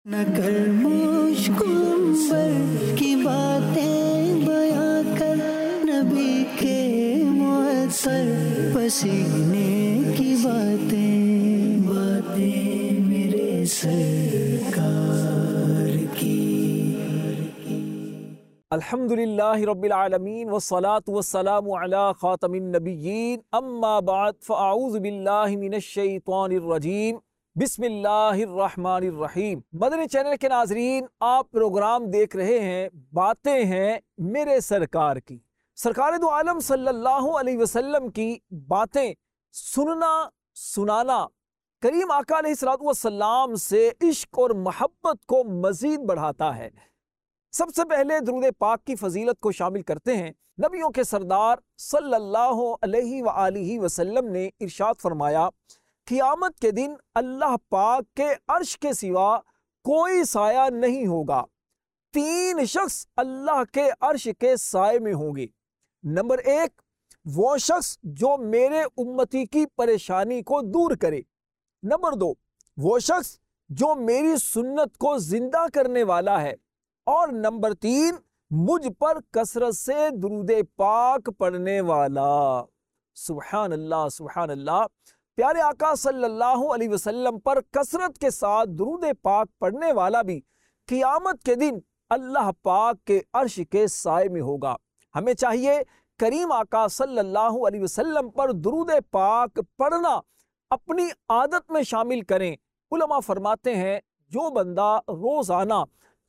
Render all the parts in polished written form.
न कर मुश्किल की बातें बयां कर, नबी के मुअत्तर पसीने की बातें बातें मेरे सरकार की। अल्हम्दुलिल्लाहि रब्बिल आलमीन वस्सलातु वस्सलामु अला खातमिन नबिय्यीन अम्मा बाद फ़अऊज़ु बिल्लाहि मिनश शैतानिर रजीम बिस्मिल्लाहिर्रहमानिर्रहीम। मदनी चैनल के नाजरीन, आप प्रोग्राम देख रहे हैं बातें हैं मेरे सरकार की। सरकार दो आलम सल्लल्लाहु अलैहि वसल्लम की बातें सुनना सुनाना करीम आका अलैहिस्सलातु वस्सलाम से इश्क और मोहब्बत को मजीद बढ़ाता है। सबसे पहले दुरूद पाक की फजीलत को शामिल करते हैं। नबियों के सरदार सल्लल्लाहु अलैहि वआलिहि वसल्लम ने इरशाद फरमाया, क़यामत के दिन अल्लाह पाक के अर्श के सिवा कोई साया नहीं होगा। 3 शख्स अल्लाह के अर्श के साए में होंगे। नंबर 1, वो शख्स जो मेरे उम्मती की परेशानी को दूर करे। नंबर 2, वो शख्स जो मेरी सुन्नत को जिंदा करने वाला है। और नंबर 3, मुझ पर कसरत से दुरूद पाक पढ़ने वाला। सुभान अल्लाह, सुभान अल्लाह। प्यारे आका सल्लल्लाहु अलैहि वसल्लम पर कसरत के साथ दुरूद पाक पढ़ने वाला भी क़यामत के दिन अल्लाह पाक के अर्श के साए में होगा। हमें चाहिए करीम आका सल्लल्लाहु अलैहि वसल्लम पर दुरूद पाक पढ़ना अपनी आदत में शामिल करें। उलमा फरमाते हैं, जो बंदा रोजाना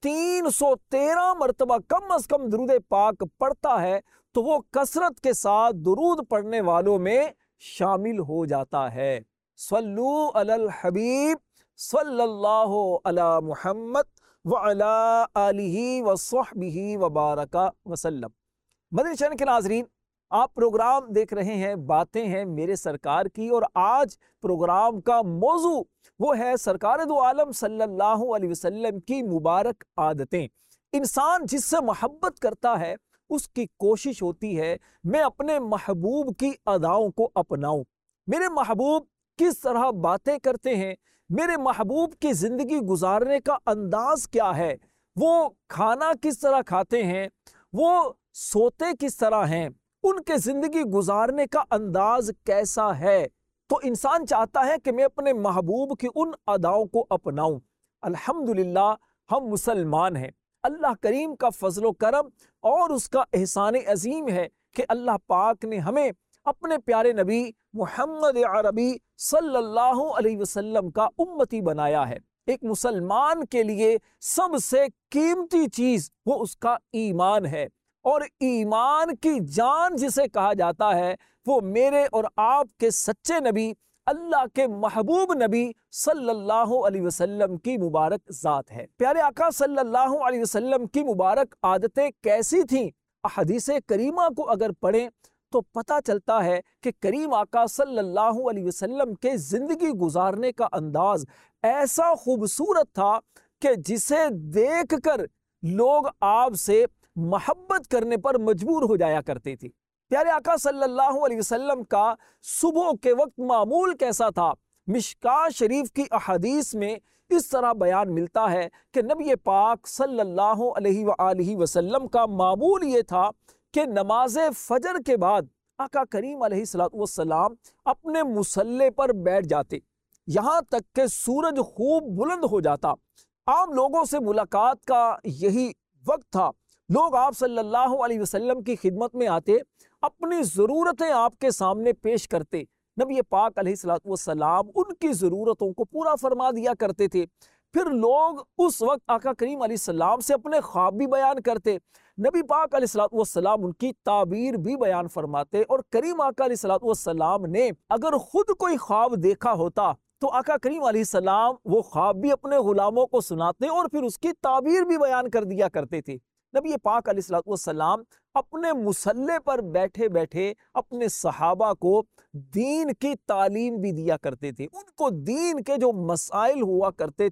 313 मरतबा कम अज कम दुरूद पाक पढ़ता है तो वो कसरत के साथ दुरूद पढ़ने वालों में शामिल हो जाता है। सल्लू अलल हबीब सल्लल्लाहु अला मुहम्मद व अला आलिहि व सहबिहि व बारका वसल्लम। मदनी चैनल के नाजरीन, आप प्रोग्राम देख रहे हैं बातें हैं मेरे सरकार की, और आज प्रोग्राम का मौजू वो है सरकार दो आलम सल्लल्लाहु अलैहि वसल्लम की मुबारक आदतें। इंसान जिससे मोहब्बत करता है उसकी कोशिश होती है मैं अपने महबूब की अदाओं को अपनाऊं। मेरे महबूब किस तरह बातें करते हैं, मेरे महबूब की जिंदगी गुजारने का अंदाज क्या है, वो खाना किस तरह खाते हैं, वो सोते किस तरह हैं, उनके जिंदगी गुजारने का अंदाज कैसा है। तो इंसान चाहता है कि मैं अपने महबूब की उन अदाओं को अपनाऊं। अल्हम्दुलिल्लाह हम मुसलमान हैं। अल्लाह करीम का फजलो करम और उसका एहसान अजीम है कि अल्लाह पाक ने हमें अपने प्यारे नबी मुहम्मद अरबी सल्लल्लाहु अलैहि वसल्लम का उम्मती बनाया है। एक मुसलमान के लिए सबसे कीमती चीज वो उसका ईमान है, और ईमान की जान जिसे कहा जाता है वो मेरे और आपके सच्चे नबी अल्लाह के महबूब नबी सल्लल्लाहु अलैहि वसल्लम की मुबारक ज़ात है। प्यारे आका सल्लल्लाहु अलैहि वसल्लम की मुबारक आदतें कैसी थीं? हदीसे करीमा को अगर पढ़ें तो पता चलता है कि करीम आका सल्लल्लाहु अलैहि वसल्लम के ज़िंदगी गुजारने का अंदाज ऐसा खूबसूरत था कि जिसे देखकर लोग आपसे मोहब्बत करने पर मजबूर हो जाया करते थे। प्यारे आका सल्लल्लाहु अलैहि वसल्लम का सुबह के वक्त मामूल कैसा था? मिशकात शरीफ की अहादीस में इस तरह बयान मिलता है कि नबी पाक सल्लल्लाहु अलैहि वसल्लम का मामूल ये था कि नमाज फजर के बाद आका करीम अलैहिस्सलातु वस्सलाम अपने मुसल्ले पर बैठ जाते, यहाँ तक कि सूरज खूब बुलंद हो जाता। आम लोगों से मुलाकात का यही वक्त था। लोग आप सल्लल्लाहु अलैहि वसल्लम की खिदमत में आते, अपनी ज़रूरतें आपके सामने पेश करते। नबी पाक अलैहिस्सलातु वस्सलाम उनकी ज़रूरतों को पूरा फरमा दिया करते थे। फिर लोग उस वक्त आका करीम अलैहिस्सलाम से अपने ख्वाब भी बयान करते। नबी पाक अलैहिस्सलातु वस्सलाम उनकी ताबीर भी बयान फरमाते, और करीम आका अलैहिस्सलातु वस्सलाम ने अगर खुद कोई ख्वाब देखा होता तो आका करीम अलैहिस्सलाम वो ख्वाब भी अपने गुलामों को सुनाते और फिर उसकी ताबीर भी बयान कर दिया करते थे। नबी पाक अलैहिस्सलातु वस्सलाम अपने मुसल्ले पर बैठे बैठे अपने सहाबा को दीन की तालीम भी दिया करते थे। उनको दीन के जो मसाइल हुआ करते थे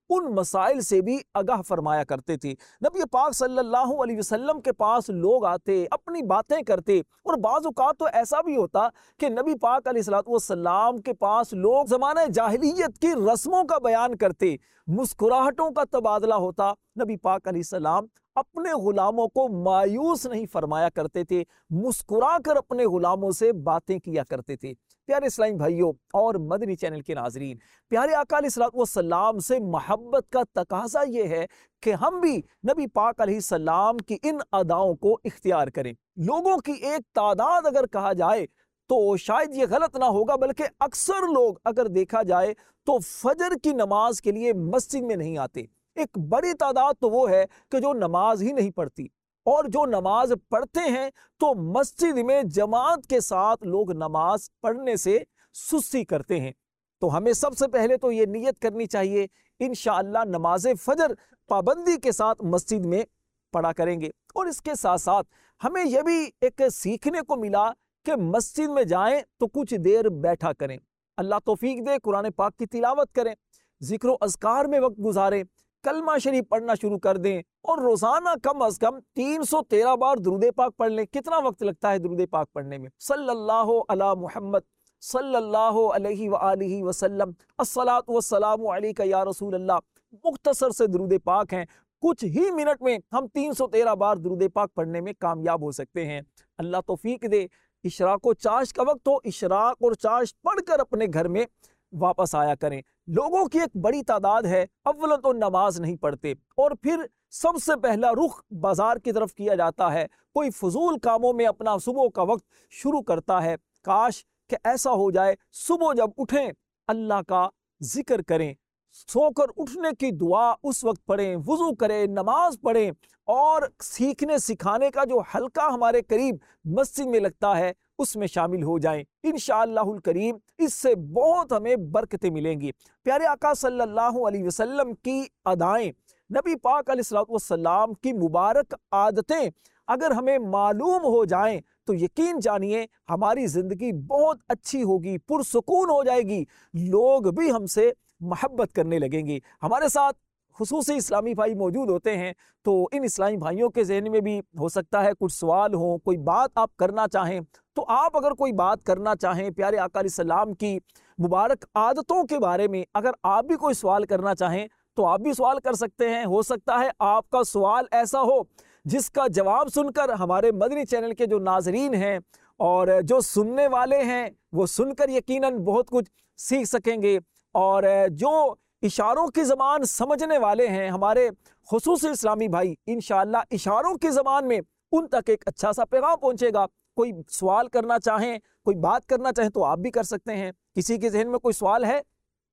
उन मसाइल से भी आगाह फरमाया करते थे। नबी पाक सल्लल्लाहु अलैहि वसल्लम के पास लोग आते, अपनी बातें करते, और बाज़ औक़ात तो ऐसा भी होता कि नबी पाक अलैहिस्सलातु वस्सलाम के पास लोग ज़माने जाहिलियत की रस्मों का बयान करते, मुस्कुराहटों का तबादला होता। नबी पाक अलैहिस्सलाम अपने गुलामों को मायूस नहीं फरमाया करते थे, मुस्कुरा कर अपने गुलामों से बातें किया करते थे। प्यारे इस्लामी भाइयों और मदनी चैनल के नाजरीन, प्यारे आका अलैहिस्सलातु वस्सलाम से मोहब्बत का तकाजा ये है कि हम भी नबी पाक अलैहिस्सलाम की इन अदाओं को इख्तियार करें। लोगों की एक तादाद अगर कहा जाए तो शायद ये गलत ना होगा, बल्कि अक्सर लोग अगर देखा जाए तो फजर की नमाज के लिए मस्जिद में नहीं आते। एक बड़ी तादाद तो वो है कि जो नमाज ही नहीं पढ़ती, और जो नमाज पढ़ते हैं तो मस्जिद में जमात के साथ लोग नमाज पढ़ने से सुस्ती करते हैं। तो हमें सबसे पहले तो ये नियत करनी चाहिए, इंशाअल्लाह नमाज फजर पाबंदी के साथ मस्जिद में पढ़ा करेंगे। और इसके साथ साथ हमें यह भी एक सीखने को मिला कि मस्जिद में जाएं तो कुछ देर बैठा करें, अल्लाह तौफीक दे, कुरान पाक की तिलावत करें, जिक्र अज़कार में वक्त गुजारें, कलमा शरीफ पढ़ना शुरू कर दें, और रोजाना कम अज कम 313 बार दुरूद पाक पढ़ लें। कितना वक्त लगता है दुरूद पाक पढ़ने में? सल्लल्लाहु अला मुहम्मद सल्लल्लाहु अलैहि व आलिहि वसल्लम, अस्सलातु वस्सलामु अलैका या रसूल अल्लाह। मुख्तसर से दुरूद पाक हैं, कुछ ही मिनट में हम 313 बार दुरूद पाक पढ़ने में कामयाब हो सकते हैं। अल्लाह तौफीक दे। इशराक व चाश का वक्त हो, इशराक और चाश पढ़कर अपने घर में वापस आया करें। लोगों की एक बड़ी तादाद है, अव्वल तो नमाज नहीं पढ़ते, और फिर सबसे पहला रुख बाजार की तरफ किया जाता है, कोई फजूल कामों में अपना सुबह का वक्त शुरू करता है। काश कि ऐसा हो जाए, सुबह जब उठें अल्लाह का जिक्र करें, सोकर उठने की दुआ उस वक्त पढ़ें, वुजू करें, नमाज पढ़ें, और सीखने सिखाने का जो हल्का हमारे करीब मस्जिद में लगता है उसमें शामिल हो जाएं। इंशाअल्लाहुल करीम इससे बहुत हमें बरकतें मिलेंगी। प्यारे आका सल्लल्लाहु अलैहि वसल्लम की अदाएं, नबी पाक अलैहिस्सलातु वस्सलाम की मुबारक आदतें अगर हमें मालूम हो जाएं तो यकीन जानिए हमारी ज़िंदगी बहुत अच्छी होगी, पुरसुकून हो जाएगी, लोग भी हमसे मोहब्बत करने लगेंगे। हमारे साथ खुसूसी इस्लामी भाई मौजूद होते हैं, तो इन इस्लामी भाइयों के जहन में भी हो सकता है कुछ सवाल हो, कोई बात आप करना चाहें। तो आप अगर कोई बात करना चाहें प्यारे आका अलैहिस्सलाम की मुबारक आदतों के बारे में, अगर आप भी कोई सवाल करना चाहें तो आप भी सवाल कर सकते हैं। हो सकता है आपका सवाल ऐसा हो जिसका जवाब सुनकर हमारे मदनी चैनल के जो नाजरीन हैं और जो सुनने वाले हैं वो सुनकर यकीनन बहुत कुछ सीख सकेंगे, और जो इशारों की ज़बान समझने वाले हैं हमारे खुसूसी इस्लामी भाई, इंशाअल्लाह इशारों की ज़बान में उन तक एक अच्छा सा पैगाम पहुंचेगा। कोई सवाल करना चाहें, कोई बात करना चाहें तो आप भी कर सकते हैं। किसी के जहन में कोई सवाल है?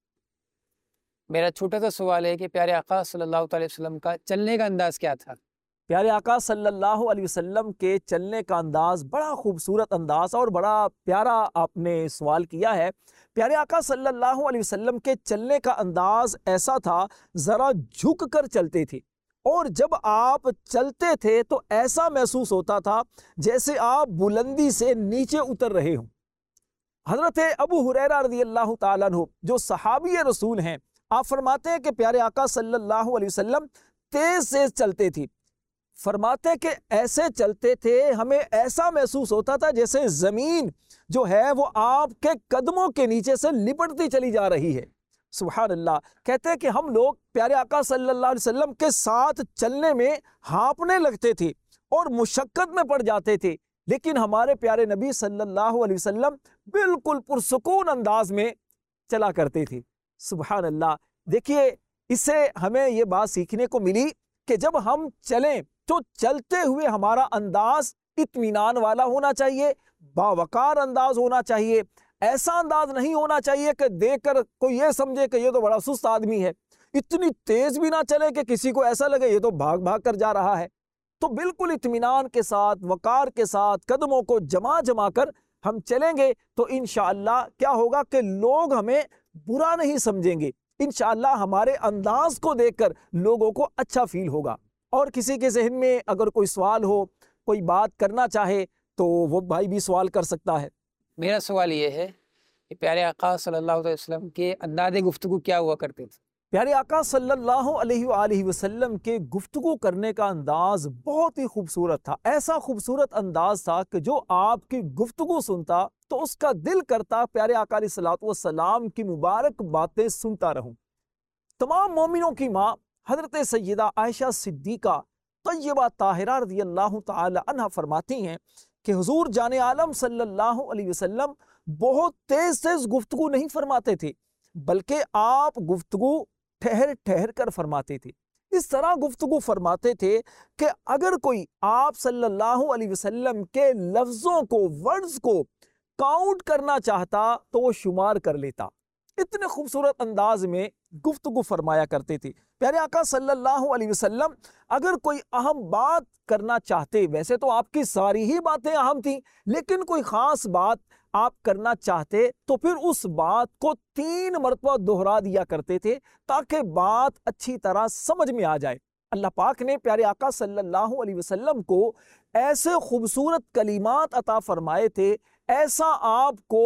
मेरा छोटा सा सवाल है कि प्यारे आका सल्लल्लाहु अलैहि वसल्लम का चलने का अंदाज क्या था? प्यारे आका सल्लल्लाहु अलैहि वसल्लम के चलने का अंदाज बड़ा खूबसूरत अंदाज और बड़ा प्यारा आपने सवाल किया है। प्यारे आका सल्लल्लाहु अलैहि वसल्लम के चलने का अंदाज ऐसा था, ज़रा झुक कर चलते थे, और जब आप चलते थे तो ऐसा महसूस होता था जैसे आप बुलंदी से नीचे उतर रहे हो। हज़रत अबू हुरैरा रज़ियल्लाहु ताला अन्हु जो सहाबी रसूल हैं, आप फरमाते हैं कि प्यारे आका सल्लल्लाहु अलैहि वसल्लम तेज से चलते थे। फरमाते कि ऐसे चलते थे हमें ऐसा महसूस होता था जैसे ज़मीन जो है वो आपके कदमों के नीचे से लिपटती चली जा रही है। सुभान अल्लाह। कहते हैं कि हम लोग प्यारे आका सल्लल्लाहु अलैहि वसल्लम के साथ चलने में हाँफने लगते थे और मुशक्कत में पड़ जाते थे, लेकिन हमारे प्यारे नबी सल्लल्लाहु अलैहि वसल्लम बिल्कुल पुरसुकून अंदाज में चला करते थे। सुभान अल्लाह। देखिए, इससे हमें ये बात सीखने को मिली कि जब हम चलें तो चलते हुए हमारा अंदाज इत्मीनान वाला होना चाहिए, बावकार अंदाज होना चाहिए। ऐसा अंदाज नहीं होना चाहिए कि देखकर कोई ये समझे कि ये तो बड़ा सुस्त आदमी है। इतनी तेज भी ना चले कि किसी को ऐसा लगे ये तो भाग भाग कर जा रहा है। तो बिल्कुल इत्मीनान के साथ, वकार के साथ कदमों को जमा जमा कर हम चलेंगे तो इंशाअल्लाह क्या होगा कि लोग हमें बुरा नहीं समझेंगे। इंशाअल्लाह हमारे अंदाज को देखकर लोगों को अच्छा फील होगा। और किसी के जहन में अगर कोई सवाल हो, कोई बात करना चाहे तो वो भाई भी सवाल कर सकता है। मेरा सवाल ये है कि प्यारे आका सल्लल्लाहु अलैहि वसल्लम के अंदाज़े गुफ्तगू क्या हुआ करते थे? प्यारे आका सल्लल्लाहु अलैहि वसल्लम के गुफ्तगू करने का अंदाज बहुत ही खूबसूरत था। ऐसा खूबसूरत अंदाज था कि जो आपकी गुफ्तगू सुनता तो उसका दिल करता प्यारे आका अलैहिस्सलातु वस्सलाम की मुबारक बातें सुनता रहूं। तमाम मोमिनों की माँ हजरत सैयदा आयशा सिद्दीका तय्यबा ताहिरा रज़ियल्लाहु ताला अन्हा फरमाती हैं कि हुजूर जाने आलम सल्लल्लाहु अलैहि वसल्लम बहुत तेज तेज गुफ्तगू नहीं फरमाते थे, बल्कि आप गुफ्तगू ठहर ठहर कर फरमाते थे। इस तरह गुफ्तगू फरमाते थे कि अगर कोई आप सल्लल्लाहु अलैहि वसल्लम के लफ्जों को, वर्ड्स को काउंट करना चाहता तो वो शुमार कर लेता। इतने खूबसूरत अंदाज में गुफ्तगू फरमाया करते थे। प्यारे आका सल्लल्लाहु अलैहि वसल्लम अगर कोई अहम बात करना चाहते, वैसे तो आपकी सारी ही बातें अहम थी, लेकिन कोई खास बात आप करना चाहते तो फिर उस बात को 3 मरतबा दोहरा दिया करते थे ताकि बात अच्छी तरह समझ में आ जाए। अल्लाह पाक ने प्यारे आका सल्लल्लाहु अलैहि वसल्लम को ऐसे खूबसूरत कलिमात अता फरमाए थे, ऐसा आपको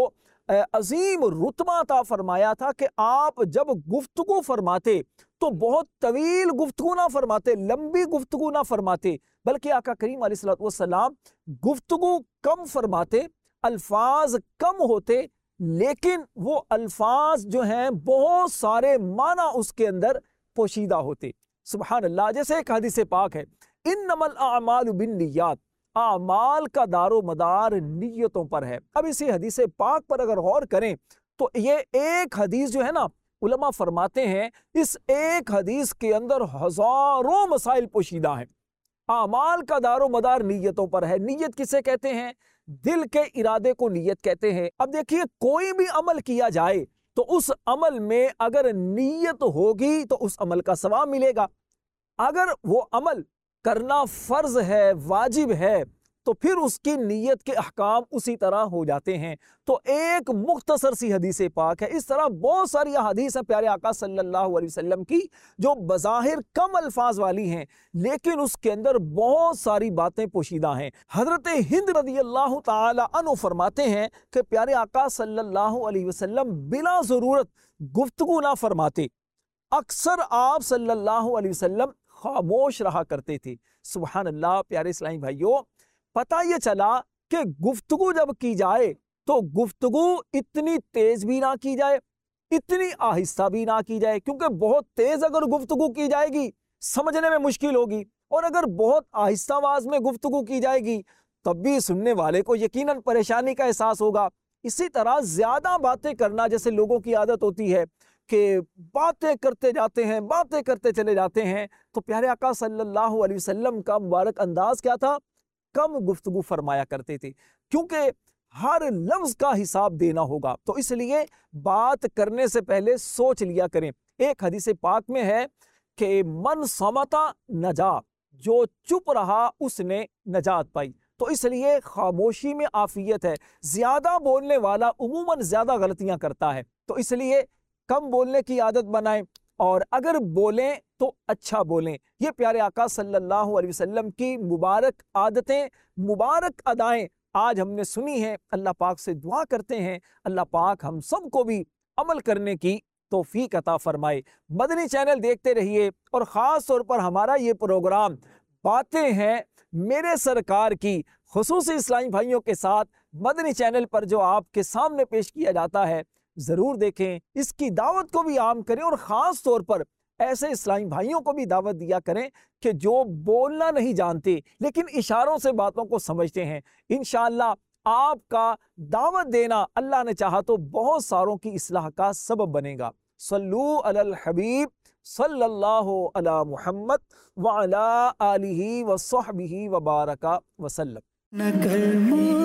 अजीम रुतबा अता फरमाया था कि आप जब गुफ्तगू फरमाते तो बहुत तवील गुफ्तगू ना फरमाते, लंबी गुफ्तगू ना फरमाते, बल्कि आका करीम अलैहिस्सलातु वस्सलाम गुफ्तगू कम फरमाते, अल्फाज कम होते, लेकिन वो अल्फाज जो हैं बहुत सारे माना उसके अंदर पोशीदा होते। सुभान अल्लाह। जैसे एक हदीस पाक है, इन्नमल अमालु बिन्नियात, आमाल का दारो मदार नियतों पर है। अब इसी हदीस पाक पर अगर गौर करें तो ये एक हदीस जो है ना, उलमा फरमाते हैं इस एक हदीस के अंदर हजारों मसाइल पोशीदा हैं। आमाल का दारो मदार नियतों पर है। नियत किसे कहते हैं? दिल के इरादे को नियत कहते हैं। अब देखिए, कोई भी अमल किया जाए तो उस अमल में अगर नियत होगी तो उस अमल का सवाब मिलेगा। अगर वो अमल करना फर्ज है, वाजिब है, तो फिर उसकी नियत के अहकाम उसी तरह हो जाते हैं। तो एक मुख्तसर सी हदीस पाक है। इस तरह बहुत सारी हदीस है प्यारे आका सल्लल्लाहु अलैहि वसल्लम की जो बज़ाहिर कम अल्फाज वाली हैं, लेकिन उसके अंदर बहुत सारी बातें पोशीदा हैं। हजरत हिंद रज़ियल्लाहु ताला अन्हु फरमाते हैं कि प्यारे आका सल्लल्लाहु अलैहि वसल्लम बिला ज़रूरत गुफ्तगू ना फरमाते, अक्सर आप सल्लल्लाहु अलैहि वसल्लम खामोश रहा करते थे। सुभान अल्लाह। प्यारे इस्लामी भाइयों, पता ये चला कि गुफ्तगू जब की जाए तो गुफ्तगू इतनी तेज भी ना की जाए, इतनी आहिस्ता भी ना की जाए, क्योंकि बहुत तेज अगर गुफ्तगू की जाएगी समझने में मुश्किल होगी, और अगर बहुत आहिस्ता आवाज में गुफ्तगू की जाएगी तब भी सुनने वाले को यकीनन परेशानी का एहसास होगा। इसी तरह ज्यादा बातें करना, जैसे लोगों की आदत होती है कि बातें करते जाते हैं, बातें करते चले जाते हैं, तो प्यारे आका सल्लल्लाहु अलैहि वसल्लम का मुबारक अंदाज क्या था? कम गुफ्तगू फरमाया करते थे, क्योंकि हर लफ्ज का हिसाब देना होगा, तो इसलिए बात करने से पहले सोच लिया करें। एक हदीस पाक में है कि मन समता नजा, जो चुप रहा उसने नजात पाई। तो इसलिए खामोशी में आफियत है। ज्यादा बोलने वाला उमूमन ज्यादा गलतियां करता है, तो इसलिए कम बोलने की आदत बनाएं, और अगर बोलें तो अच्छा बोलें। ये प्यारे आका सल्लल्लाहु अलैहि वसल्लम की मुबारक आदतें, मुबारक अदाएं आज हमने सुनी हैं। अल्लाह पाक से दुआ करते हैं अल्लाह पाक हम सबको भी अमल करने की तौफीक अता फरमाए। मदनी चैनल देखते रहिए, और ख़ास तौर पर हमारा ये प्रोग्राम बातें हैं मेरे सरकार की खुसूसी इस्लामी भाइयों के साथ मदनी चैनल पर जो आपके सामने पेश किया जाता है, ज़रूर देखें, इसकी दावत को भी आम करें, और ख़ास तौर पर ऐसे इस्लामी भाइयों को भी दावत दिया करें कि जो बोलना नहीं जानते लेकिन इशारों से बातों को समझते हैं। इंशाअल्लाह आपका दावत देना अल्लाह ने चाहा तो बहुत सारों की इस्लाह का सबब बनेगा। सल्लू अलल हबीब सल्लल्लाहु अला मुहम्मद व अला आलिही व सहबिही व बारका वसल्लम। न कर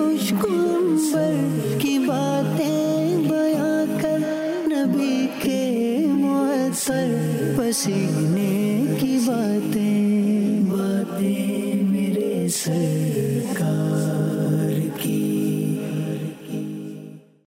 मुझको सर की बातें बयां कर, नबी के मुअत्तर पसीने की बातें।